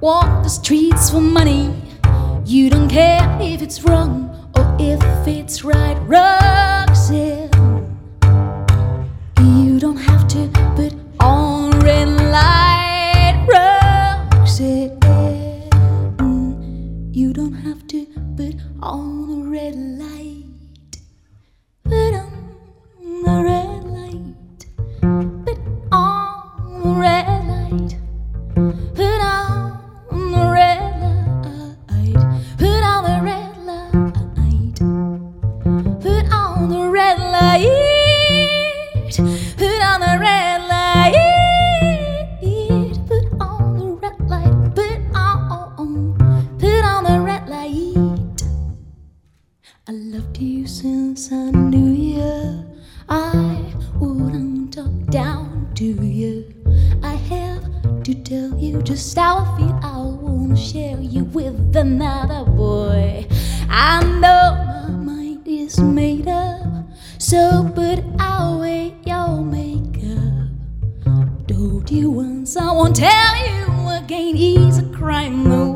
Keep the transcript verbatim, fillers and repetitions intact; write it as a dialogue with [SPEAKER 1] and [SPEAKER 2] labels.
[SPEAKER 1] walk the streets for money. You don't care if it's wrong or if it's right, Roxanne. You don't have to put on red light, Roxanne. You don't have to put on a red light. Put on the red light. Put on the red light. Put on the red light. Put on the red light. Put on the red light. Put on the red light. Put on the red light. Put on, put on the red light. I loved you since I knew you. I wouldn't talk down to you. I have to tell you just how I feel. I wanna share you with another boy. I know my mind is made up, so put away your makeup. Told you once, I won't tell you again. It's a crime.